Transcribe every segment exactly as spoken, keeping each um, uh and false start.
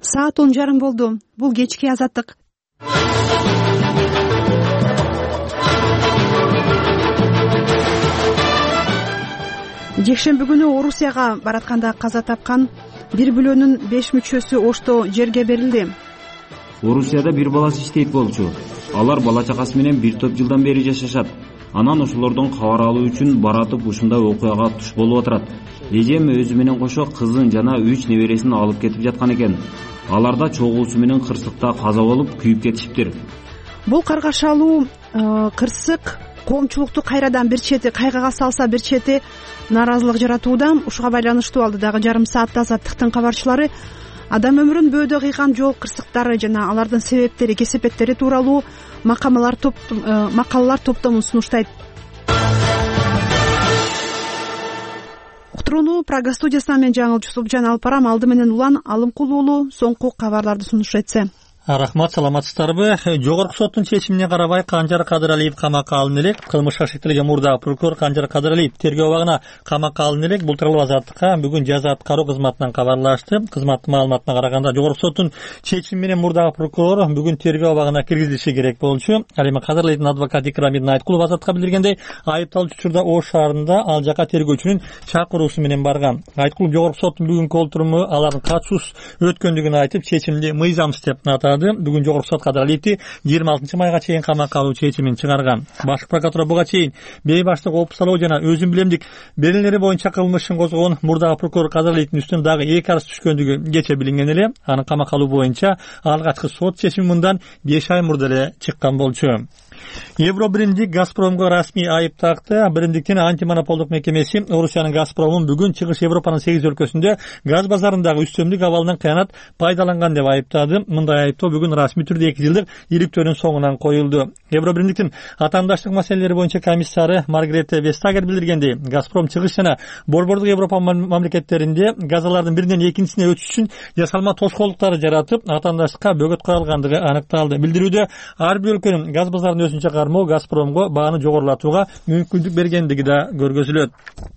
Саат он жарым болду. Бул кечки Азаттык. Жекшемби күнү Орусияга баратканда каза тапкан бир бүлөнүн беш мүчөсү Ошто жерге берилди. Орусияда бир баласы иштейт болчу. Алар бала чакасы менен бир топ жылдан бери жашашат. Анан ошолордон кабар алуу үчүн баратып ушундай окуяга туш болуп отурат. Эжем өзү менен кошо кызын жана үч небересин алып кетип жаткан экен. Аларда чогуусу менен кырсыкта каза болуп күйүп кетишиптир. Бул каргашалуу кырсык коомчулукту кайрадан бир чети кайгыга салса, бир чети нааразылык жаратууда. Ушуга байланыштуу алдыдагы жарым саатта Азаттыктын кабарчылары адам өмүрүн бөөдө кыйган жол кырсыктары жана алардын себептери, кесепеттери тууралуу макалалар топ макалалар топтомун сунуштайт. Уктурууну Прага студиясынан мен Жаңыл Жусупжан алып барам. Алды менен Улан Алымкул уулу соңку кабарларды сунуш этсе. Рахмат, саламатсыздарбы? Жогорку соттун чечимине карабай Канжар Кадыралиев камакка алынып элек. Кылмышка шектелген мурдагы прокурор Канжар Кадыралиев тергөө абагына камакка алынып элек. Бул тууралуу Азаттыкка бүгүн жаза аткаруу кызматынан кабарлашты. Кызматтын маалыматына караганда жогорку соттун чечими менен мурдагы прокурор бүгүн тергөө абагына киргизилиши керек болчу. Ал эми Кадыралиевдин адвокаты Икрамидин Айткулов Азаттыкка билдиргендей, айыпталуучу учурда Ош шаарында ал жака тергөөчүнүн чакыруусу менен барган. Айткулов жогорку соттун бүгүнкү отуруму алардын катышуусуз өткөндүгүн айтып, чечимди мыйзамсыз деп атады. Бүгүн жогорку сот Кадыралиевди жыйырма алтынчы майга чейин камакка алуу чечимин чыгарган. Башкы прокуратура буга чейин бейбаштык, опусалоо жана өзүн билемдик берилери боюнча кылмышын козгогон мурдагы прокурор Кадыралиевдин үстүнө дагы эки арыз түшкөндүгү кече билинген эле. Анын камакка алуу боюнча алгачкы сот чечими мындан беш ай мурда эле чыккан болчу. Евробиримдик Газпромго расмий айып такты. Биримдиктин антимонополдук мекемеси Орусиянын Газпромун бүгүн Чыгыш Европанын сегиз өлкөсүндө газ базарындагы үстөмдүк абалынан кыянат пайдаланган деп айыптады. Мындай айыптоо бүгүн расмий түрдө эки жылдык иликтөөнүн соңунан коюлду. Евробиримдиктин атаандаштык маселелери боюнча комиссары Маргарета Вестагер билдиргендей, Газпром Чыгыш жана Борбордук Европа мамлекеттеринде газалардын биринен экинчисине өтүш үчүн жасалма тоскоолдуктарды жаратып, атаандаштыкка бөгөт кыла алгандыгы аныкталды. Билдирүүдө ар бир өлкөнүн газ базарын өзүнчө кармоо Газпромго бааны жогорулатууга мүмкүндүк бергендиги да көргөзүлөт.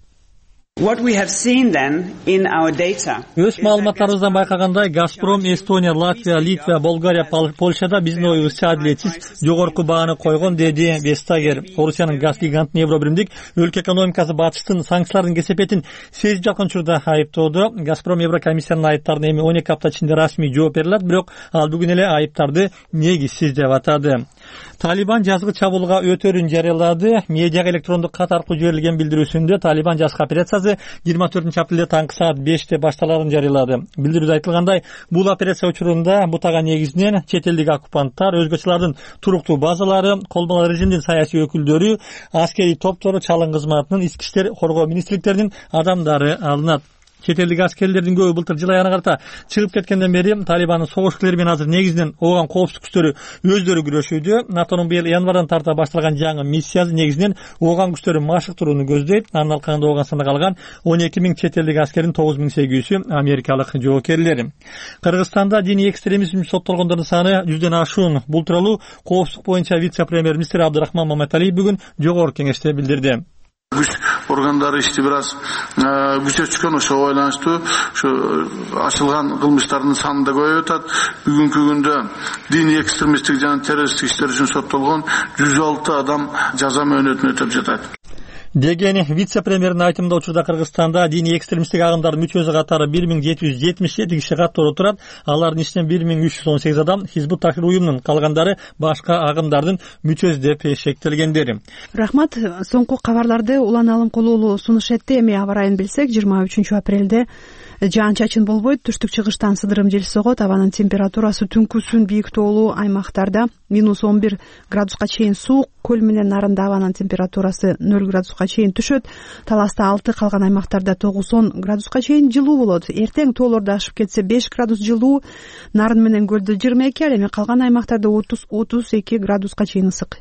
What we have seen then in our data. Өз маалыматтарыбыздан байкагандай, Газпром Эстония, Латвия, Литва, Болгария, Польшада биздин оюбузча адилетсиз жогорку бааны койгон, деди Вестагер. Орусиянын газ гигантын Евробиримдик өлкө экономикасы батыштын санкциялардын кесепетин сезип жаткан учурда айыптоодо. Газпром Еврокомиссиянын айыптарына эми он эки апта ичинде расмий жооп бере алат, бирок ал бүгүн эле айыптарды негизсиз деп атады. Талибан жазгы чабуулга өтөрүн жарыялады. Медиага электрондук кат аркылуу жиберилген билдирүүсүндө Талибан жазгы операциясы жыйырма төртүнчү апрелде таңкы саат беште башталарын жарыялады. Билдирүүдө айтылгандай, бул операция учурунда бутага негизинен чет элдик оккупанттар, өзгөчөлөрдүн туруктуу базалары, колбонал режимдин саясий өкүлдөрү, аскерий топтору, чалын кызматынын, ички иштер, коргоо министрликтеринин адамдары алынат. Чет элдик аскерлердин көбү былтыр жыл аягына карата чыгып кеткенден бери Талибандын согуш күчлөрү менен азыр негизинен ооган коопсуздук күчтөрү өздөрү күрөшүүдө. НАТОнун быйыл январдан тарта башталган жаңы миссиясы негизинен ооган күчтөрүн машыктырууну көздөйт. Анын алкагында Ооганстанда калган он эки миң чет элдик аскердин тогуз миң сегиз жүзү америкалык жоокерлер. Кыргызстанда диний экстремизм үчүн соттолгондордун саны жүздөн ашуун. Бул тууралуу коопсуздук боюнча вице-премьер-министр Абдырахман Маматалиев бүгүн жогорку кеңеште билдирди. Güç organları işte biraz e, güçe çıkan ошо байланыштуу şu açılgan kılmışlarının sanında koyuyorlar. Bugünkü günde dini ekstremistik yani teröristik işler için sottolgon жүз алты адам жаза мөөнөтүн өтөп жатат. Дегени вице-премьердин айтымында учурда Кыргызстанда диний экстремисттик агымдардын мүчөсү катары бир миң жети жүз жетимиш жети киши каттоодо турат. Алардын ичинен бир миң үч жүз он сегиз адам Хизбут Тахрир уюмунун, калгандары башка агымдардын мүчөсү деп шектелгендер. Рахмат. Соңку кабарларды Улан Алымкул уулу сунуш этти. Эми аба ырайын билсек, жыйырма үчүнчү апрелде жаан-чачын болбойт. Түштүк чыгыштан сыдырым жел согот. Абанын температурасы түнкүсүн бийик тоолуу аймактарда минус он бир градуска чейин суук, көл менен нарында абанын температурасы нөл градуска чейин түшөт. Таласта алты, калган аймактарда тогуз он градуска чейин жылуу болот. Эртең тоолордо ашып кетсе беш градус жылуу, нарын менен көлдө жыйырма эки, ал эми калган аймактарда отуз отуз эки градуска чейин ысык.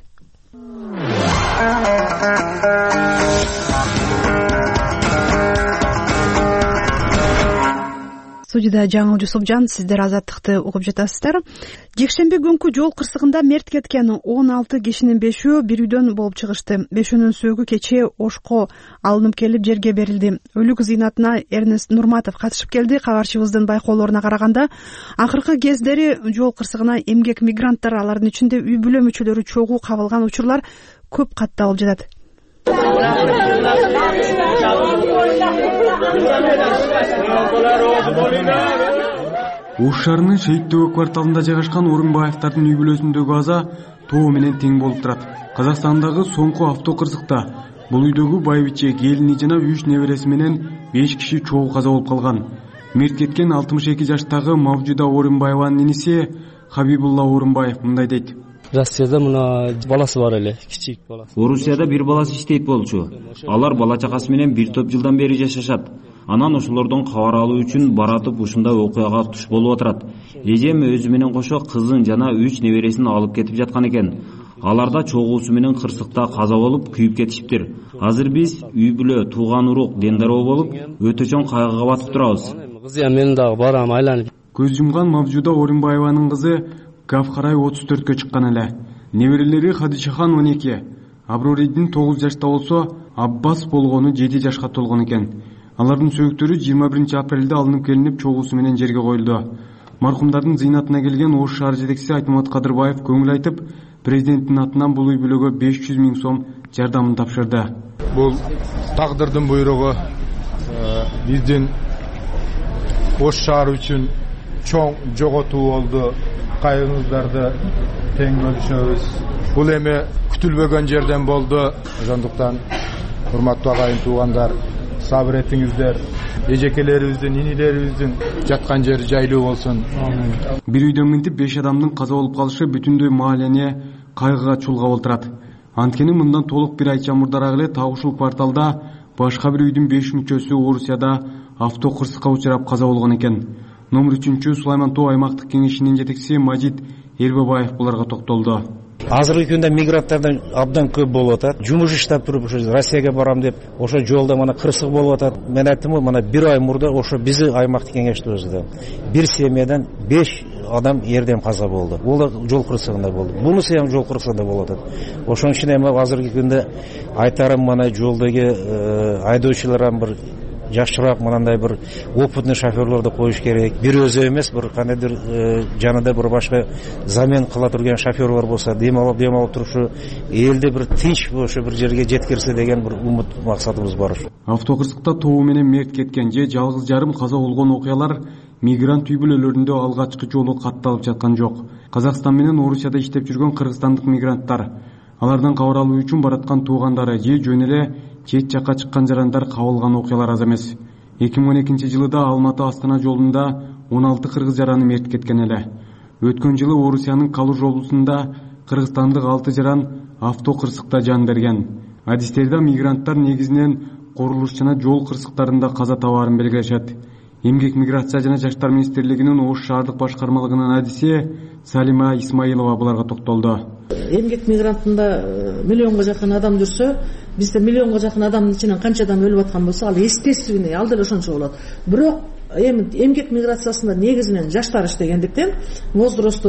Студияда Жаңыл Жусупжан, сиздер Азаттыкты угуп жатасыздар. Жекшемби күнкү жол кырсыгында мерт кеткен он алты кишинин бешөө бир үйдөн болуп чыгышты. Бешөөнүн сөөгү кечээ Ошко алынып келип жерге берилди. Өлүк зыйнатына Эрнест Нурматов катышып келди. Кабарчыбыздын байкоолоруна караганда, акыркы кездери жол кырсыгына эмгек мигранттар, алардын ичинде үй бүлө мүчөлөрү чогуу кабылган учурлар көп катталып жатат. Ош шаарынын Шейиттөбө кварталында жайгашкан Орунбаевдардын үй бүлөсүндөгү аза тоо менен тең болуп турат. Казакстандагы соңку автокырсыкта бул үйдөгү байбиче, келини жана үч небереси менен беш киши чогуу каза болуп калган. Мерт кеткен алтымыш эки жаштагы Мавжуда Орунбаеванын иниси Хабибулла Орунбаев мындай дейт. Россияда мына баласы бар эле, кичик баласы. Орусияда бир баласы иштейт болчу. Алар бала чакасы менен бир топ жылдан бери жашашат. Анан ошолордон кабар алуу үчүн баратып ушундай окуяга туш болуп отурат. Эжем өзү менен кошо кызын жана үч небересин алып кетип жаткан экен. Аларда чогуусу менен кырсыкта каза болуп күйүп кетишиптир. Азыр биз үй бүлө, тууган урук, дендароо болуп өтө чоң кайгыга батып турабыз. Кызы мен дагы барам айланып. Көз жумган Мавжуда Орунбаеванын кызы Гавхарай отуз төрткө чыккан эле. Неберелери Хадишахан он эки, Аброридин тогуз жашта болсо, Аббас болгону жети жашка толгон экен. Алардын сөөктөрү жыйырма биринчи апрелде алынып келинип чогуусу менен жерге коюлду. Маркумдардын зыйнатына келген Ош шаар жетекчиси Айтмамат Кадырбаев көңүл айтып, президенттин атынан бул үй бүлөгө беш жүз миң сом жардамын тапшырды. Бул тагдырдын буйругу биздин Ош шаары үчүн чоң жоготуу болду. Кайгыңыздарды тең бөлүшөбүз. Бул эми күтүлбөгөн жерден болду. Ошондуктан урматтуу агайын туугандар, сабыр этиңиздер. Эжекелерибиздин, инилерибиздин жаткан жери жайлуу болсун. Бир үйдөн минтип беш адамдын каза болуп калышы бүтүндөй маалени кайгыга чулгап отурат. Анткени мындан толук бир ай чамурдараак эле так ушул кварталда башка бир үйдүн беш мүчөсү Орусияда автокырсыкка учурап каза болгон экен. Номер үчүнчү Сулайман Тоо аймактык кеңешинин жетекчиси Мажит Эрбебаев буларга токтолду. Азыркы күндө мигранттардан абдан көп болуп атат. Жумуш иштеп туруп ошо Россияга барам деп, ошо жолдо мына кырсык болуп атат. Мен айттым, мына бир ай мурда ошо биздин аймактык кеңештин өзүндө бир семьядан беш адам эрдем каза болду. Бул да жол кырсыгында болду. Бунусы ham жол кырсыгында болуп атат. Ошон үчүн эми азыркы күндө айтарым, мына жолдогу айдоочуларга бир жакшыраак мындай бир опытный шоферлорду коюш керек. Бир өзү эмес, бир кандайдыр жанында бир башка замен кыла турган шоферлор болсо, демалып демалып турушу, элди бир тынч ошо бир жерге жеткирсе деген бир умут максатыбыз бар. Автокырсыкта тобу менен мерт кеткен же жалгыз жарым каза болгон окуялар мигрант үй бүлөлөрүндө алгачкы жолу катталып жаткан жок. Казакстан менен Орусияда иштеп жүргөн кыргызстандык мигранттар, алардан кабар алуу үчүн бараткан туугандары же жөн эле чет жакка чыккан жарандар кабылган окуялар аз эмес. эки миң он экинчи жылы да Алматы Астана жолунда он алты кыргыз жараны мерт кеткен эле. Өткөн жылы Орусиянын Калуж облусунда кыргызстандык алты жаран автокырсыкта жан берген. Адистерде мигранттар негизинен курулуш жана жол кырсыктарында каза табаарын белгилешет. Эмгек миграция жана жаштар министрлигинин Ош шаардык башкармалыгынын адиси Салима Исмаилова буларга токтолду. Эмгек мигрантында миллионго жакын адам жүрсө, бизде миллионго жакын адамдын ичинен канча адам өлүп аткан болсо, ал естественный, ал деле ошончо болот. Бирок эми эмгек миграциясында негизинен жаштар иштегендиктен, возрасту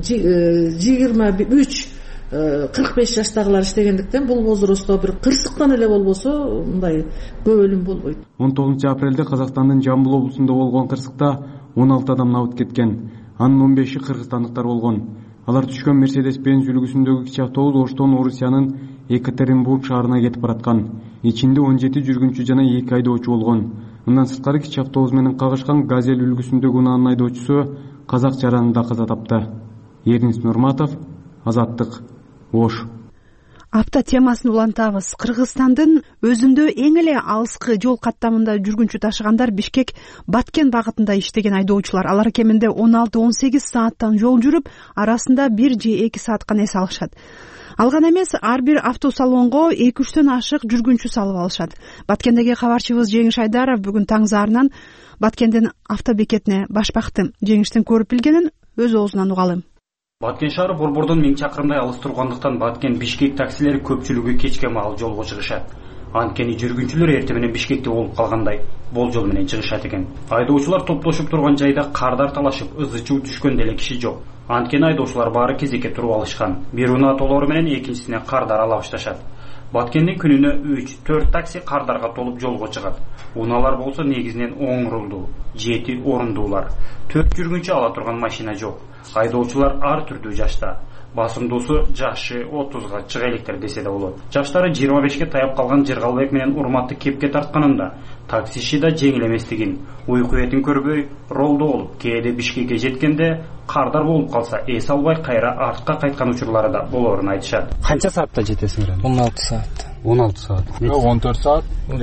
жыйырма үч кырк беш жаштагылар иштегендиктен, бул возрастта бир кырсыктан эле болбосо мындай көп өлүм болбойт. он тогузунчу апрелде Казакстандын Жамбыл облусунда болгон кырсыкта он алты адам набыт кеткен. Анын он беши кыргызстандыктар болгон. Алар түшкөн Mercedes-Benz үлгүсүндөгү кичи автобус Оштон Орусиянын Екатеринбург шаарына кетип бараткан. Ичинде он жети жүргүнчү жана эки айдоочу болгон. Мындан сырткары кичи автобус менен кагышкан Газель үлгүсүндөгү унаанын айдоочусу казак жаранында каза тапты. Эрнест Нурматов, Азаттык, Ош. Апта темасын улантабыз. Кыргызстандын өзүндө эң эле алыскы жол каттамында жүргүнчү ташыгандар Бишкек Баткен багытында иштеген айдоочулар. Алар кеминде он алты он сегиз сааттан жол жүрүп, арасында бир же эки саатка эс алышат. Алган эмес, ар бир автосалонго эки үчтөн ашык жүргүнчү салып алышат. Баткендеги кабарчыбыз Жеңиш Айдаров бүгүн таң зарынан Баткендин автобекетине баш бакты. Жеңиштин көрүп билгенин өз оозунан угалым. Баткен шаары борбордон миң чакырымдай алыс тургандыктан Баткен Бишкек таксилери көпчүлүгү кечке маал жолго чыгышат. Анткени жүргүнчүлөр эртең менен Бишкекте болуп калгандай болжол менен чыгышат экен. Айдоочулар топтошуп турган жайда кардар талашып, ызы-чуу түшкөн деле киши жок. Анткени айдоочулар баары кезекке туруп алышкан. Бир унаа толору менен экинчисине кардар ала башташат. Баткенде күнүнө үч төрт такси кардарга толуп жолго чыгат. Унаалар болсо негизинен оң рулдуу, жети орундуулар. төрт жүргүнчү ала турган машина жок. Айдоочулар ар түрдүү жашта. Басымдуусу жашы отузга чыга электер десе да болот. Жаштары жыйырма бешке таяп калган Жыргалбек менен Урматты кепке тартканында таксиши да жеңил эместигин, уйку этин көрбөй ролдо болуп, кээде Бишкекке жеткенде кардар болуп калса, эс албай кайра артка кайткан учурлары да болоорун айтышат. Канча саатта жетесиңер? он алты саат. он алты саат. он төрт саат.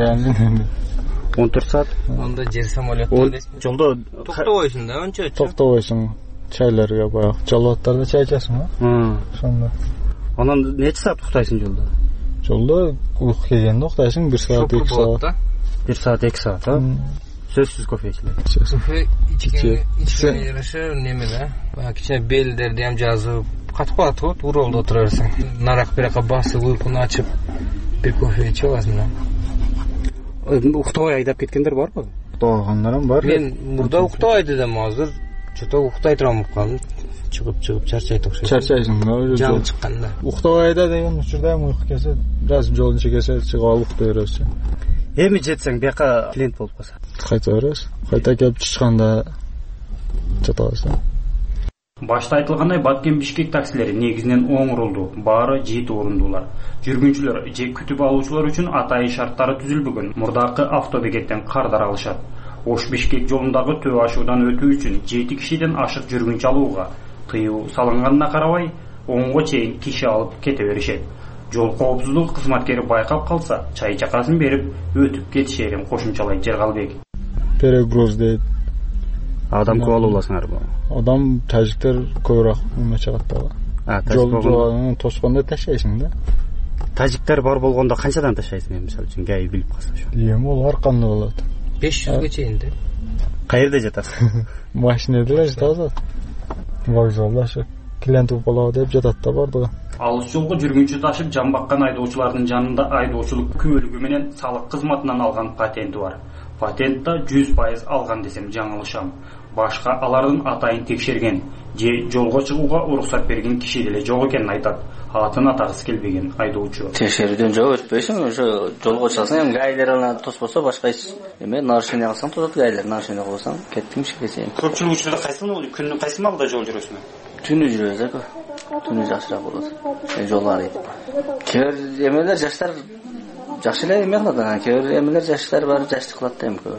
он төрт саат. Онда жер самолеттен жолдо токтобойсуң да, анча. Токтобойсуң. Чайларга баягы жалбаттарда чай ичесиң, а? Ошондо. Анан нече саат уктайсың жолдо? Жолдо уйку келгенде уктайсың бир саат эки саат. бир саат эки саат, а? Сөзсүз кофе ичилет. Кофе ичкенге жараша неме да? Баягы кичине белдерди ham жазып, катып калат го, уролдо отура берсең. Нарак биракка басып, уйкуну ачып, бир кофе ичип аласың да. Уктабай айдап кеткендер барбы? Уктагандарым бар. Мен мурда уктабай дедим, азыр чото уктай турам болуп калдым. Чыгып чыгып чарчайт окшойт. Чарчайсың да, жан чыкканда. Уктабайда деген учурда уйку келсе, бир аз жолдун чекесе чыгып алып ukтай беребиз. Эми жетсең бияка клиент болуп калса, кайта беребиз. Кайта келип чычканда жатабыз. Башта айтылгандай Баткен Бишкек таксилери негизинен оң рулдуу, баары жети орундуулар. Жүргүнчүлөр же күтүп алуучулар үчүн атайын шарттары түзүлбөгөн мурдакы автобекеттен кардар алышат. Ош Бишкек жолундагы төбө ашуудан өтүү үчүн жети кишиден ашык жүргүнчү алууга тыюу салынганына карабай, оңго чейин киши алып кете беришет. Жол коопсуздук кызматкери байкап калса, чай чакасын берип, өтүп кетишерин кошумчалайт Жыргалбек. Перегруз дейт. Адам көп алууласыңарбы? Адам тажиктер көбүрөөк эме чыгат да. А, жол тоскондо ташайсың да. Тажиктер бар болгондо канчадан ташайсың, мисалы үчүн гай билип калса ошо? Эми ол ар кандай болот. беш жүзгө чейин да. Каерде жатасың? Машинада жатабыз. Вокзалда ошо клиент болобу деп жатат да бардыгы. Алыс жолго жүргүнчү ташып жан баккан айдоочулардын жанында айдоочулук күбөлүгү менен салык кызматынан алган патенти бар. Патентта жүз пайыз алган десем жаңылышам. Башка алардын атайын текшерген же жолго чыгууга уруксат берген киши деле жок экенин айтат. Атын атагысы келбеген айдоочу. Текшерүүдөн жок өтпөйсүң, ошо жолго чыксаң эми гайлер анан тоспосо башка эме нарушение кылсаң тосот, гайлер нарушение кылсаң кеттиң ишке чейин. Көпчүлүк учурда кайсыл күнү кайсы маалда жол жүрөсүң? Түнү жүрөбүз эко. Түнү жакшыраак болот. Жол арыйт. Кээ бир эмелер жаштар жакшы эле эме кылат, анан кээ бир эмелер жаштар бар, жаштык кылат да эми көп.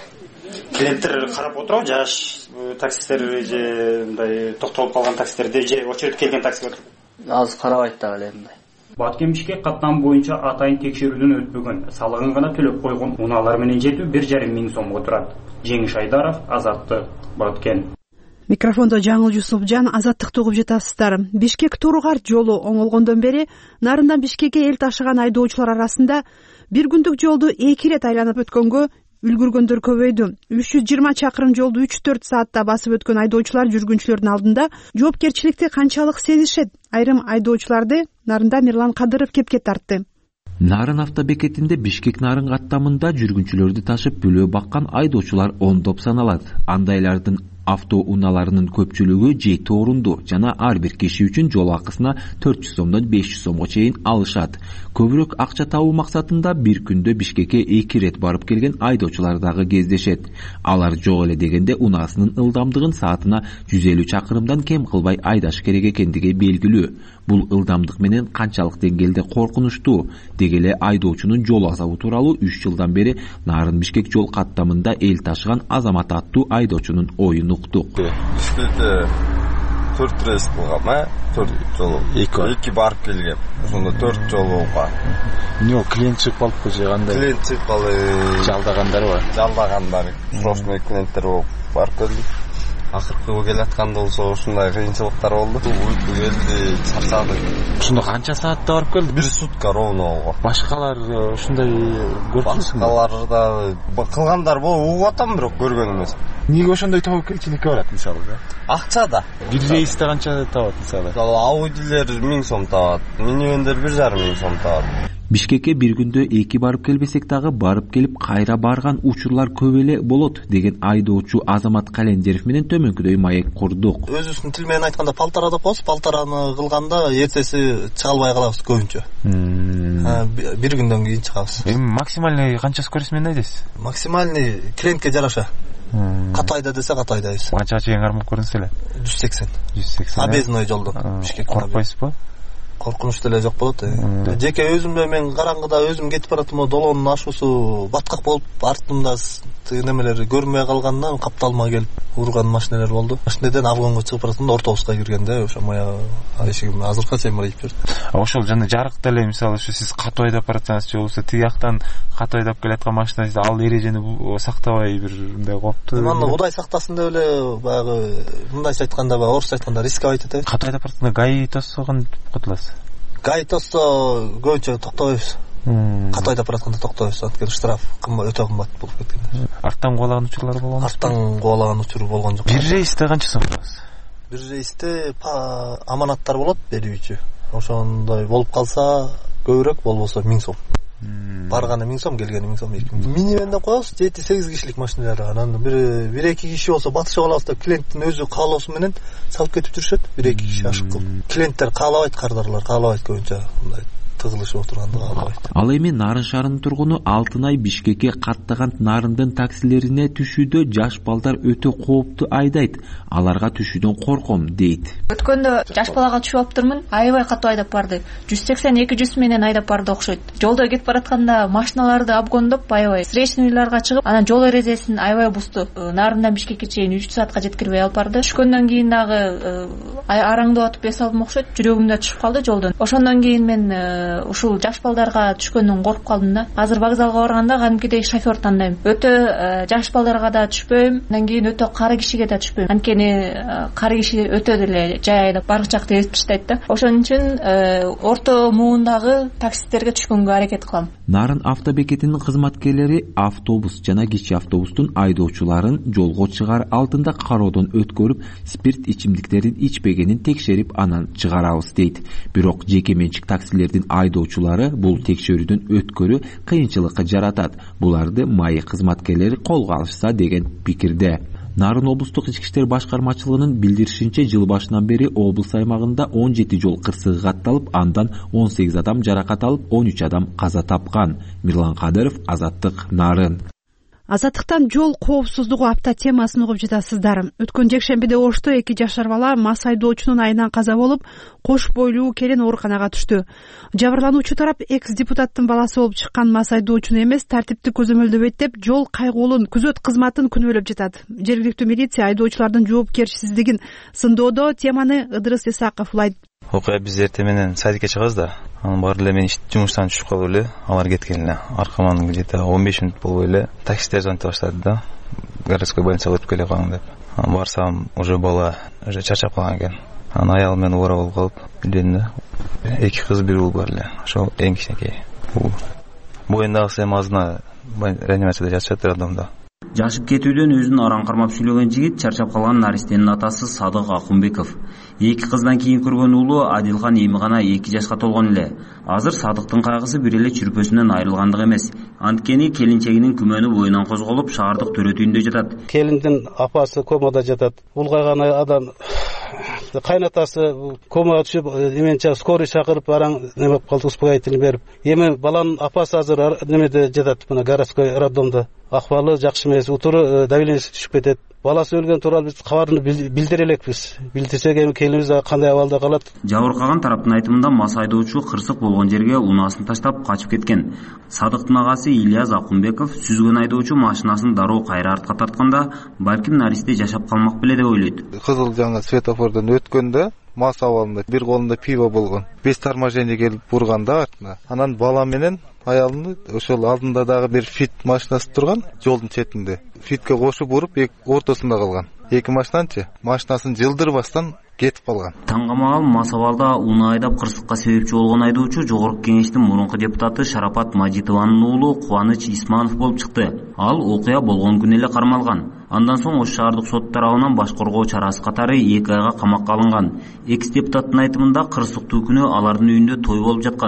Клиенттер карап отурабы, жаш таксисттер же мындай токтолуп калган таксистерде же очередь келген таксилер? Аз карабайт да эле мындай. Баткен Бишкек каттам боюнча атайын текшерүүдөн өтпөгөн, салыгын гана төлөп койгон унаалар менен жетүү бир жарым миң сомго турат. Жеңиш Айдаров, Азаттык, Баткен. Микрофондо Жаңыл Жусупжан, Азаттыкты угуп жатасыздар. Бишкек Туругар жолу оңолгондон бери нарындан Бишкекке эл ташыган айдоочулар арасында бир күндүк жолду эки ирет айланып өткөнгө үлгүргөндөр көбөйдү. үч жүз жыйырма чакырым жолду үч төрт саатта басып өткөн айдоочулар жүргүнчүлөрдүн алдында жоопкерчиликти канчалык сезишет? Айрым айдоочуларды нарында Мирлан Кадыров кепке тартты. Нарын автобекетинде Бишкек нарын каттамында жүргүнчүлөрдү ташып бүлөө баккан айдоочулар ондоп саналат. Андайлардын автоунааларынын көпчүлүгү жети орунду жана ар бир киши үчүн жол акысына төрт жүз сомдон беш жүз сомго чейин алышат. Көбүрөөк акча табуу максатында бир күндө Бишкекке эки ирет барып келген айдоочулар дагы кездешет. Алар жок эле дегенде унаасынын ылдамдыгын саатына жүз элүү чакырымдан кем кылбай айдаш керек экендиги белгилүү. Бул ылдамдык менен канчалык деңгээлде коркунучтуу дегеле айдоочунун жол азабы тууралуу үч жылдан бери Нарын Бишкек жол каттамында эл ташыган Азамат аттуу айдоочунун оюн уктук. Бишкекте төрт рейс болгон, а? төрт жол. эки барып келгем. Ошондо төрт жол болгон. Эмне клиент чыгып алыппы же кандай? Клиент чыгып алып, жалдагандар бар. Жалдагандар, срочный клиенттер болуп барып келди. Акыркы келатканда болсо ушундай кыйынчылыктар болду. Уйку келди, чарчадык. Ушунда канча саатта барып келди? Бир сутка ровно болгон. Башкалар ушундай көрчүсүңбү? Башкалар да кылгандар болуп угуп атам, бирок көргөн эмес. Эмнеге ошондой тобокелчиликке барат мисалы? Акча да. Бир рейсте канча табат мисалы? Аудилер миң сом табат, минивендер бир жарым миң сом табат. Бишкекке бир күндө эки барып келбесек дагы барып келип кайра барган учурлар көп эле болот деген айдоочу Азамат Календеров менен төмөнкүдөй маек курдук. Өзүбүздүн тил менен айтканда палтара деп коебуз. Палтараны кылганда эртеси чыга албай калабыз көбүнчө. Бир күндөн кийин чыгабыз. Эми максимальный канча скорость менен айдайсыз? Максимальный клиентке жараша. Катуу айда десе катуу айдайбыз. Канча чейин кармап көрдүңүз эле? жүз сексен. жүз сексен. Объездной жолдон. Коркпойсузбу? Коркунуч деле жок болот. Жеке өзүмдө мен караңгыда өзүм кетип баратам, долоонун ашуусу баткак болуп, артымда немелер көрмөй калгандан капталма келип урган машиналар болду. Машинеден Афганга чыгып баратам да автобуска киргенде ошо моя эшигим азыркыга чейин бар ип жүрдү. Ошол жана жарык деле мисалы ушу сиз катуу айдап баратсаңыз же болбосо тиги жактан катуу айдап келаткан машина ал эрежени сактабай бир мындай кооптуу. Мына Кудай сактасын деп эле баягы мындайча айтканда баягы орусча айтканда рисковать этебиз. Катуу айдап баратканда гаи тосогон кутуласыз. Гаи тосто көбүнчө токтобойбуз. Катуу айдап баратканда токтобойбуз. Анткени штраф өтө кымбат болуп кеткен. Арттан кубалаган учурлар болгонбу? Арттан кубалаган учур болгон жок. Бир рейсте канча сом аласыз? Бир рейсте аманаттар болот берүүчү. Ошондой болуп калса көбүрөөк, болбосо миң сом. Барганы миң сом, келгени миң сом, эки миң. Минивенде коебуз, жети сегиз кишилик машиналар. Анан бир бир эки киши болсо батышып алабыз деп клиенттин өзү каалоосу менен салып кетип жүрүшөт. бир эки киши ашык кылып. Клиенттер каалабайт, кардарлар каалабайт көбүнчө мындай тыгылышып отурганды каалабайт. Ал эми Нарын шаарынын тургуну Алтынай Бишкекке каттаган Нарындын таксилерине түшүүдө жаш балдар өтө кооптуу айдайт. Аларга түшүүдөн корком дейт. Өткөндө жаш балага түшүп алыптырмын, аябай катуу айдап барды. жүз сексен эки жүз менен айдап барды окшойт. Жолдо кетип баратканда машиналарды обгондоп аябай встречныйларга чыгып, анан жол эрежесин аябай бузду. Нарындан Бишкекке чейин үч саатка жеткирбей алып барды. Түшкөндөн кийин дагы араңдап атып эс алдым окшойт, жүрөгүмдө түшүп калды жолдон. Ошондон кийин мен ушул жаш балдарга түшкөндөн коркуп калдым да. Азыр вокзалга барганда кадимкидей шофер тандайм. Өтө жаш балдарга да түшпөйм, андан кийин өтө кары кишиге да түшпөйм. Анткени кары киши өтө деле жай айдап баргычакты эзип таштайт да. Ошон үчүн орто муундагы таксистерге түшкөнгө аракет кылам. Нарын автобекетинин кызматкерлери автобус жана кичи автобустун айдоочуларын жолго чыгаар алдында кароодон өткөрүп, спирт ичимдиктерин ичпегенин текшерип, анан чыгарабыз дейт. Бирок жеке менчик таксилердин айдоочулары бул текшерүүдөн өткөрүү кыйынчылыкка жаратат. Буларды маек кызматкерлери колго алышса деген пикирде. Нарын облустук ички иштер башкармачылыгынын билдиришинче, жыл башынан бери облус аймагында он жети жол кырсыгы катталып, андан он сегиз адам жаракат алып, он үч адам каза тапкан. Мирлан Кадыров, Азаттык, Нарын. Азаттыктан жол коопсуздугу апта темасын угуп жатасыздар. Өткөн жекшембиде Ошто эки жашар бала мас айдоочунун айынан каза болуп, кош бойлуу келин ооруканага түштү. Жабырлануучу тарап экс депутаттын баласы болуп чыккан мас айдоочуну эмес, тартипти көзөмөлдөбөйт деп жол кайгуулун күзөт кызматын күнөөлөп жатат. Жергиликтүү милиция айдоочулардын жоопкерчисиздигин сындоодо теманы Ыдырыс Исаков улайт. Окуя биз эртең менен садикке чыгабыз да. Анан баары эле мен жумуштан түшүп калып эле, алар кеткен эле. Аркаман где то он беш мүнөт болбой эле таксистер звонить баштады да. Городской больницага өтүп келе калың деп. Анан барсам, уже бала уже чарчап калган экен. Анан аялы менен оора болуп калып, үйлөндү да. Эки кыз, бир уул бар эле. Ошол эң кичинекей. Боюндагысы эми азына реанимацияда жатып жатыр адамда. Жашып кетүүдөн өзүн араң кармап сүйлөгөн жигит чарчап калган наристенин атасы Садык Акунбеков. Эки кыздан кийин көргөн уулу Адилхан эми гана эки жашка толгон эле. Азыр Садыктын кайгысы бир эле чүрпөсүнөн айрылгандык эмес. Анткени келинчегинин күмөнү боюнан козголуп, шаардык төрөт үйүндө жатат. Келиндин апасы комада жатат. Улгайган адам кайнатасы комага түшүп, эменче скорый чакырып, араң неме болуп калды, успокоительный берип. Эми баланын апасы азыр немеде жатат, мына городской роддомдо. Акыбалы жакшы эмес, утуру давлениеси түшүп кетет. Баласы өлгөн тууралуу биз кабарын билдире элекпиз. Билдирсек эми келинибиз кандай абалда калат. Жабыркаган тараптын айтымында мас айдоочу кырсык болгон жерге унаасын таштап качып кеткен. Садыктын агасы Ильяс Акунбеков сүзгөн айдоочу машинасын дароо кайра артка тартканда, балким наристе жашап калмак беле деп ойлойт. Кызыл жаңа светофордон өткөндө мас абалында бир колунда пиво болгон. Без торможения келип бурганда артына. Анан бала менен аялны ошол алдында дагы бир фит машинасы турган жолдун четинде. Фитке кошуп уруп, ортосунда калган. Эки машинанчы машинасын жылдырбастан кетип калган. Таңгамагал мас абалда унаа айдап кырсыкка себепчи болгон айдоочу Жогорку Кеңештин мурунку депутаты Шарапат Мажитованын уулу Кубаныч Исманов болуп чыкты. Ал окуя болгон күнү эле кармалган. Андан соң Ош шаардык сот тарабынан баш коргоо чарасы катары эки айга камакка алынган. Экс депутаттын айтымында кырсыктуу күнү алардын үйүндө той болуп жаткан.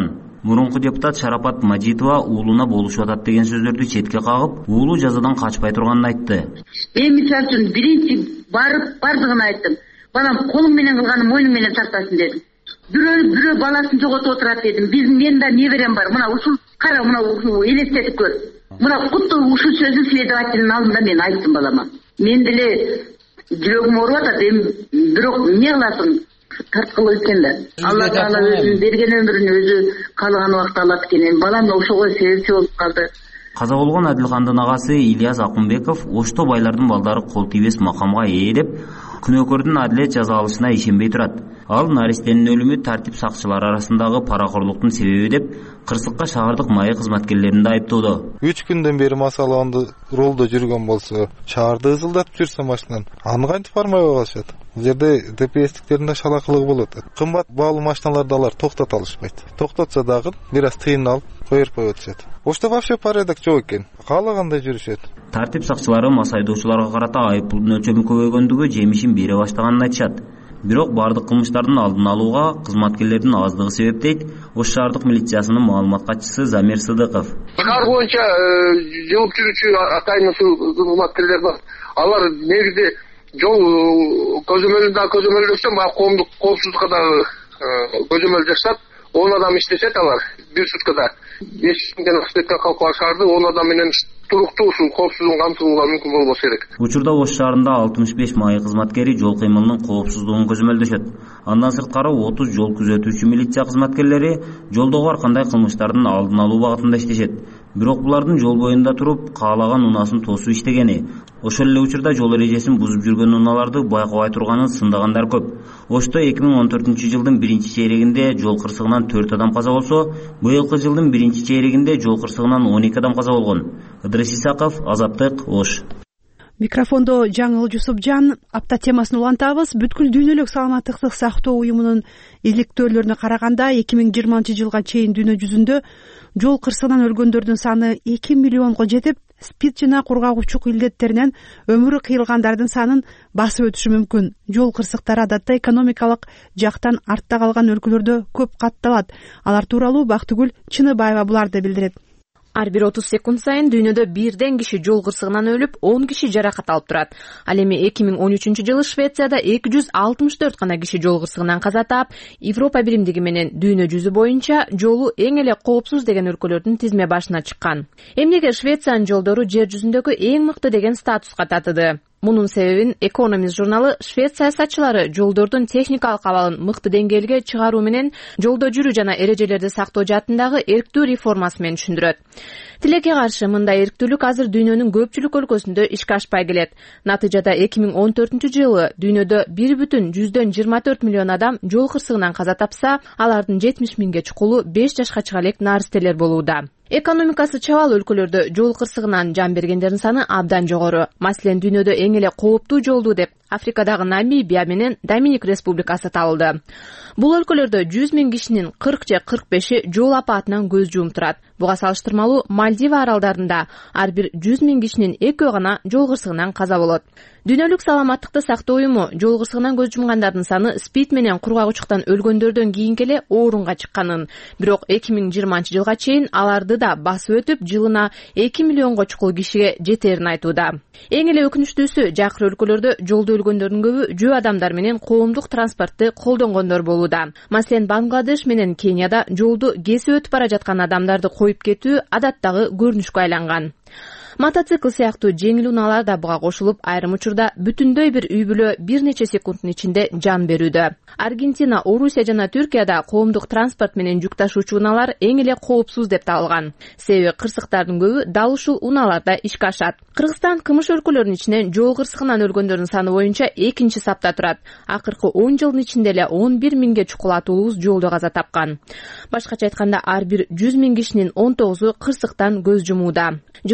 Мурунку депутат Шарапат Мажитова уулуна болушуп атат деген сөздөрдү четке кагып, уулу жазадан качпай турганын айтты. Мен мисалы үчүн биринчи барып бардыгын айттым. Балам колуң менен кылганы мойнуң менен тартасың дедим. Бирөө бирөө баласын жоготуп отурат дедим. Биздин мен да неберем бар. Мына ушул кара, мына ушул элестетип көр. Мына кутту ушул сөздүн следовательдин алдында мен айттым балама. Мен деле жүрөгүм ооруп атат, эми бирок эмне кыласың? Тарткылы экен да. Алла Таала өзүнүн берген өмүрүн өзү каалаган убакта алат экен. Балам да ошого себепчи болуп калды. Каза болгон Адилхандын агасы Ильяс Акунбеков Ошто байлардын балдары кол тийбес макамга ээ деп күнөөкөрдүн адилет жаза алышына ишенбей турат. Ал наристенин өлүмү тартип сакчылары арасындагы паракорлуктун себеби деп кырсыкка шаардык майы кызматкерлерин да айыптоодо. үч күндөн бери масаланды ролдо жүргөн болсо, шаарды ызылдатып жүрсө машинаны, аны кантип бармай калышат? Бул жерде ДПСтиктердин да шалакылыгы болот. Кымбат баалуу машиналарды алар токтото алышпайт. Токтотсо дагы бир аз тыйын алып коюп өтүшөт. Ошто вообще порядок жок экен. Каалагандай жүрүшөт. Тартип сакчылары мас айдоочуларга карата айыппулдун өлчөмү көбөйгөндүгү жемишин бере баштаганын айтышат. Бирок бардык кылмыштардын алдын алууга кызматкерлердин аздыгы себеп дейт Ош шаардык милициясынын маалымат катчысы Замир Сыдыков. Шаар боюнча жылып жүрүүчү атайын кызматкерлер бар. Алар негизи жол көзөмөлүндө көзөмөлдөсө, баягы коомдук коопсуздукка дагы көзөмөл жашап, он адам иштешет алар бир суткада. беш миңден ашып кеткен калк бар шаарды он адам менен туруктуу ушул коопсуздугун камтылууга мүмкүн болбосо керек. Учурда Ош шаарында алтымыш беш майы кызматкери жол кыймылынын коопсуздугун көзөмөлдөшөт. Андан сырткары отуз жол күзөтүүчү милиция кызматкерлери жолдогу ар кандай кылмыштардын алдын алуу багытында иштешет. Бирок булардын жол боюнда туруп каалаган унасын тосуп иштегени, ошол эле учурда жол эрежесин бузуп жүргөн унааларды байкабай турганын сындагандар көп. Ошто эки миң он төртүнчү жылдын биринчи чейрегинде жол кырсыгынан төрт адам каза болсо, быйылкы жылдын биринчи чейрегинде жол кырсыгынан он эки адам каза болгон. Ыдырыс Исаков, Азаттык, Ош. Микрофондо Жаңыл Жусупжан. Апта темасын улантабыз. Бүткүл дүйнөлүк саламаттыкты сактоо уюмунун иликтөөлөрүнө караганда эки миң жыйырманчы жылга чейин дүйнө жүзүндө жол кырсыгынан өлгөндөрдүн саны эки миллионго жетип, спид жана кургагучук илдеттеринен өмүрү кыйылгандардын санын басып өтүшү мүмкүн. Жол кырсыктары адатта экономикалык жактан артта калган өлкөлөрдө көп катталат. Алар тууралуу Бактыгүл Чыныбаева буларды билдирет. Ар бир отуз секунд сайын дүйнөдө бирден киши жол кырсыгынан өлүп, он киши жаракат алып турат. Ал эми эки миң он үчүнчү жылы Швецияда эки жүз алтымыш төрт гана киши жол кырсыгынан каза таап, Европа биримдиги менен дүйнө жүзү боюнча жолу эң эле коопсуз деген өлкөлөрдүн тизме башына чыккан. Эмнеге Швециянын жолдору жер жүзүндөгү эң мыкты деген статуска татыды? Мунун себебин Economist журналы Швеция сачылары жолдордун техникалык абалын мыкты деңгээлге чыгаруу менен жолдо жүрүү жана эрежелерди сактоо жаатындагы эрктүү реформасы менен түшүндүрөт. Тилекке каршы мындай эрктүүлүк азыр дүйнөнүн көпчүлүк өлкөсүндө ишке ашпай келет. Натыйжада эки миң он төртүнчү жылы дүйнөдө бир бүтүн жүздөн жыйырма төрт миллион адам жол кырсыгынан каза тапса, алардын жетимиш миңге чукулу беш жашка чыга элек наристелер болууда. Экономикасы чабал өлкөлөрдө жол кырсыгынан жан бергендердин саны абдан жогору. Маселен, дүйнөдө эң эле кооптуу жолду деп Африкадагы Намибия менен Доминик Республикасы табылды. Бул өлкөлөрдө жүз миң кишинин кырк же кырк беши жол апатынан көз жумуп турат. Буга салыштырмалуу Мальдива аралдарында ар бир жүз миң кишинин экөө гана жол кырсыгынан каза болот. Дүйнөлүк саламаттыкты сактоо уюму жол кырсыгынан көз жумгандардын саны спид менен кургагучуктан өлгөндөрдөн кийинки эле орунга чыкканын, бирок эки миң жыйырманчы жылга чейин аларды да басып өтүп, жылына эки миллионго чукул кишиге жетерин айтууда. Эң эле өкүнүчтүүсү, жакыр өлкөлөрдө жолдо өлгөндөрдүн көбү жөө адамдар менен коомдук транспортты колдонгондор болууда. Маселен, Бангладеш менен Кенияда жолду кесип өтүп бара жаткан адамдарды коюп кетүү адаттагы көрүнүшкө айланган. Мотоцикл сыяктуу жеңил унаалар да буга кошулуп, айрым учурда бүтүндөй бир үй бүлө бир нече секундтун ичинде жан берүүдө. Аргентина, Орусия жана Түркияда коомдук транспорт менен жүк ташуучу унаалар эң эле коопсуз деп табылган. Себеби кырсыктардын көбү дал ушул унааларда ишке ашат. Кыргызстан кымыш өлкөлөрүнүн ичинен жол кырсыгынан өлгөндөрдүн саны боюнча экинчи сапта турат. Акыркы он жылдын ичинде эле он бир миңге чукул атуулубуз жолдо каза тапкан. Башкача айтканда, ар бир жүз миң кишинин он тогузу кырсыктан көз жумууда. Жыл сайын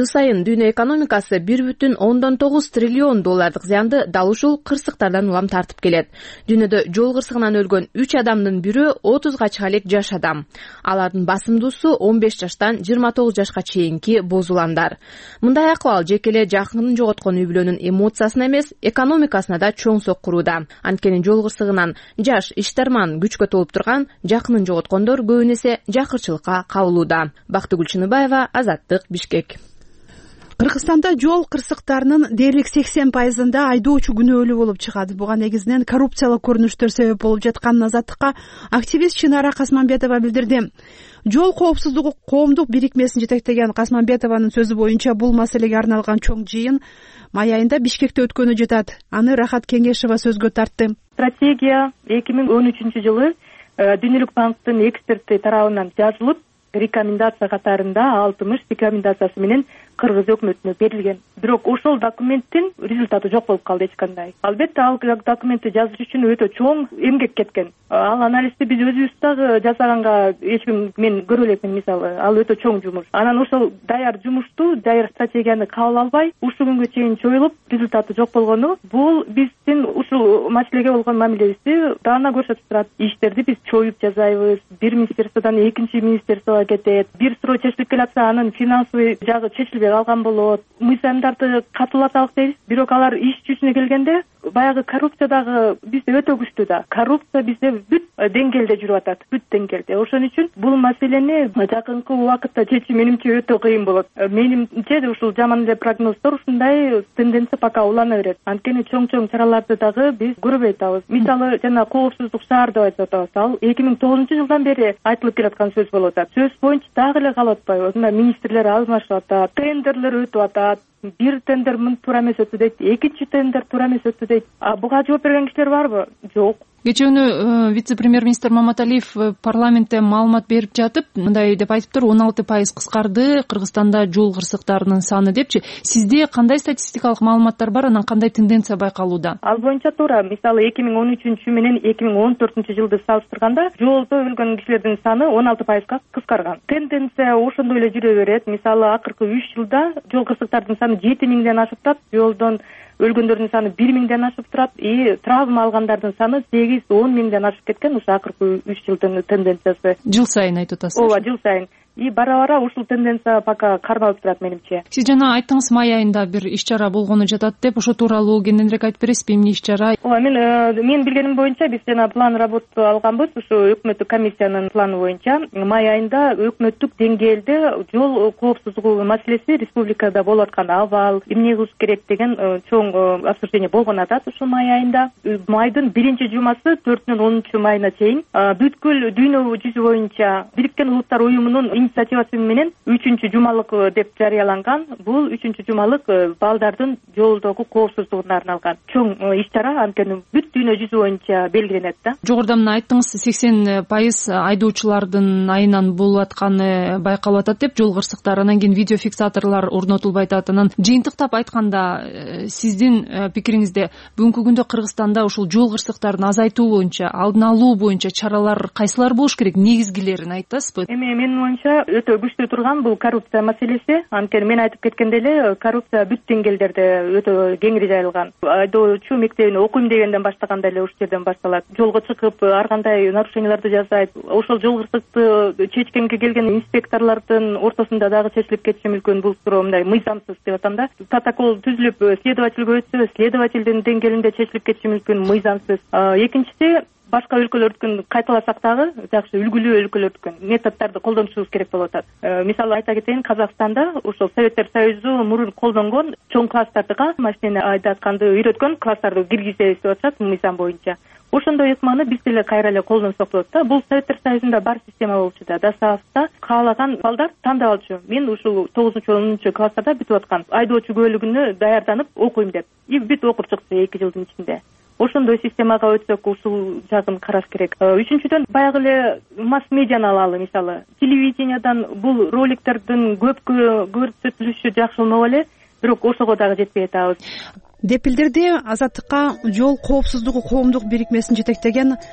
дүйнө экономикасы бир бүтүн ондон тогуз триллион доллардык зыянды дал ушул кырсыктардан улам тартып келет. Дүйнөдө жол кырсыгынан өлгөн үч адамдын бирөө отузга чыга элек жаш адам. Алардын басымдуусу он беш жаштан жыйырма тогуз жашка чейинки бозуламдар. Мындай акыбал жеке эле жакынын жоготкон үй бүлөнүн эмоциясына эмес, экономикасына да чоң соккуруда. Анткени жол кырсыгынан жаш, иштарман, күчкө толуп турган жакынын жоготкондор көбүн эсе жакырчылыкка кабылууда. Бактыгүл Чыныбаева, Азаттык, Бишкек. Кыргызстанда жол кырсыктарынын дээрлик сексен пайызында айдоочу күнөөлүү болуп чыгат. Буга негизинен коррупциялык көрүнүштөр себеп болуп жатканын Азаттыкка активист Чынара Касманбетова билдирди. Жол коопсуздугу коомдук бирикмесин жетектеген Касманбетованын сөзү боюнча бул маселеге арналган чоң жыйын май айында Бишкекте өткөнү жатат. Аны Рахат Кеңешова сөзгө тартты. Стратегия эки миң он үчүнчү жылы Дүйнөлүк банктын эксперти тарабынан жазылып, рекомендация катарында алтымыш рекомендациясы менен Кыргыз өкмөтүнө берилген. Бирок ошол документтин результаты жок болуп калды эч кандай. Албетте ал документти жазыш үчүн өтө чоң эмгек кеткен. Ал анализди биз өзүбүз дагы жасаганга эч ким мен көрө элекмин, мисалы. Ал өтө чоң жумуш. Анан ошол даяр жумушту, даяр стратегияны кабыл албай, ушул күнгө чейин чоюлуп, результаты жок болгону, бул биздин ушул маселеге болгон мамилебизди даана көрсөтүп турат. Иштерди биз чоюп жасайбыз, бир министерстводон экинчи министерствого кетет. Бир суроо чечилип келатса, анын финансовый жагы чечилбей алган болот. Мыйзамдарды катуулаталык дейбиз, бирок алар иш жүзүнө келгенде баягы коррупция дагы бизде өтө күчтүү да. Коррупция бизде бүт деңгээлде жүрүп атат, бүт деңгээлде. Ошон үчүн бул маселени жакынкы убакытта чечүү менимче өтө кыйын болот. Менимче ушул жаман эле прогноздор ушундай тенденция пока улана берет. Анткени чоң-чоң чараларды дагы биз көрбөй атабыз. Мисалы, жана коопсуздук шаар деп айтып атабыз. Ал эки миң тогузунчу жылдан бери айтылып келаткан сөз болуп атат. Сөз боюнча дагы эле калып атпайбы? Мына министрлер алмашып атат, тендерлер өтүп атат. Бир тендер мын туура эмес өттү дейт, экинчи тендер туура эмес өттү дейт. А буга жооп берген кишилер барбы? Жок. Кечээ күнү вице-премьер-министр Маматалиев парламентте маалымат берип жатып, мындай деп айтыптыр, он алты пайыз кыскарды Кыргызстанда жол кырсыктарынын саны депчи. Сизде кандай статистикалык маалыматтар бар, анан кандай тенденция байкалууда? Ал боюнча туура. Мисалы, эки миң он үчүнчү менен эки миң он төртүнчү жылды салыштырганда жолдо өлгөн кишилердин саны он алты пайызга кыскарган. Тенденция ошондой эле жүрө берет. Мисалы, акыркы үч жылда жол кырсыктардын саны жети миңден ашып турат, жолдон өлгөндөрдүн саны бир миңден ашып турат, и травма алгандардын саны сегиз он миңден ашып кеткен. Ушу акыркы үч жылдын тенденциясы. Жыл сайын айтып атасыз. Ооба, жыл сайын. И бара-бара ушул тенденция пока кармалып турат менимче. Сиз жана айттыңыз, май айында бир иш-чара болгону жатат деп, ошо тууралуу кененирээк айтып бересизби, эмне иш-чара? Ооба, мен мен билгеним боюнча биз жана план работу алганбыз. Ушу өкмөттүк комиссиянын планы боюнча май айында өкмөттүк деңгээлде жол коопсуздугу маселеси республикада болуп аткан абал, эмне кылыш керек деген чоң обсуждение болгон атат. Ушул май айында майдын биринчи жумасы төртүнөн онунчу майына чейин бүткүл дүйнө жүзү боюнча Бириккен Улуттар уюмунун инициативасы менен үчүнчү жумалык деп жарыяланган. Бул үчүнчү жумалык балдардын жолдогу коопсуздугуна арналган чоң иш-чара, анткени бүт дүйнө жүзү боюнча белгиленет да. Жогоруда мына айттыңыз, сексен пайыз айдоочулардын айынан болуп атканы байкалып атат деп, жол кырсыктары, анан кийин видеофиксаторлор орнотулбай атат. Анан жыйынтыктап айтканда, сиздин пикириңизде бүгүнкү күндө Кыргызстанда ушул жол кырсыктарын азайтуу боюнча, алдын алуу боюнча чаралар кайсылар болуш керек? Негизгилерин айтасызбы? Эми менин оюмча өтө күчтүү турган бул коррупция маселеси. Анткени мен айтып кеткендей эле, коррупция бүт деңгээлдерде өтө кеңири жайылган. Айдоочу мектебине окуйм дегенден баштаганда эле ушул жерден башталат. Жолго чыгып ар кандай нарушенияларды жасайт. Ошол жол кырсыкты чечкенге келген инспекторлордун ортосунда дагы чечилип кетиши мүмкүн. Бул суроо мындай мыйзамсыз деп атам да. Протокол түзүлүп следовательге өтсө, следовательдин деңгээлинде чечилип кетиши мүмкүн, мыйзамсыз. Экинчиси, башка өлкөлөрдүкүн кайталасак дагы жакшы үлгүлүү өлкөлөрдүкүн методдорду колдонушубуз керек болуп атат. Мисалы айта кетейин, Казакстанда ошол Советтер Союзу мурун колдонгон чоң класстарга машинени айдатканды үйрөткөн класстарды киргизебиз деп атышат мыйзам боюнча. Ошондой ыкманы биз деле кайра эле колдонсок болот да. Бул Советтер Союзунда бар система болчу да. Дасафта каалаган балдар тандап алчу. Мен ушул тогузунчу онунчу класстарда бүтүп аткан айдоочу күбөлүгүнө даярданып окуйм деп. И бүт окуп чыкты эки жылдын ичинде. Ошондой системага өтсөк, ушул жагын караш керек. Үчүнчүдөн, баягы эле масс-медианы алалы, мисалы. Телевидениядан бул роликтердин көпкө көрсөтүлүшү жакшы болмок эле, бирок ошого дагы жетпей атабыз. Деп билдирди Азаттыкка жол коопсуздугу коомдук бирикмесин жетектеген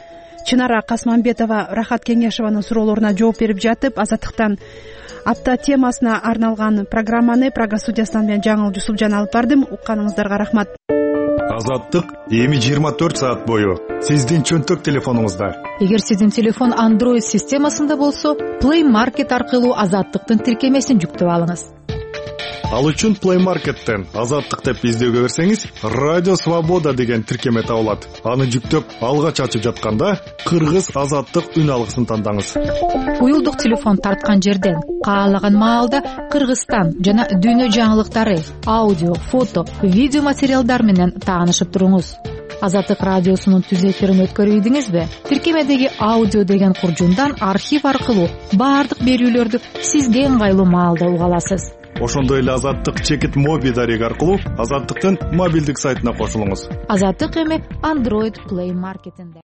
Чынара Касманбетова Рахат Кеңешеванын суроолоруна жооп берип жатып, Азаттыктан апта темасына арналган программаны Прага студиясынан мен Жаңыл Жусупжан алып бардым. Укканыңыздарга рахмат. Азаттык эми жыйырма төрт саат бою сиздин чөнтөк телефонуңузда. Эгер сиздин телефон Android системасында болсо, Play Market аркылуу Азаттыктын тиркемесин жүктөп алыңыз. Ал үчүн Play Market'тен Азаттык деп издөөгө берсеңиз, Радио Свобода деген тиркеме табылат. Аны жүктөп, алгач ачып жатканда Кыргыз Азаттык үн алгысын тандаңыз. Уюлдук телефон тарткан жерден каалаган маалда Кыргызстан жана дүйнө жаңылыктары, аудио, фото, видео материалдар менен таанышып туруңуз. Азаттык радиосунун түз эфирин өткөрүп ийдиңизби? Тиркемедеги аудио деген куржундан архив аркылуу баардык берүүлөрдү сизге ыңгайлуу маалда уга аласыз. Ошондой эле Азаттык чекит моби дареги аркылуу Азаттыктын мобилдик сайтына кошулуңуз. Азаттык эми Android Play Market'инде.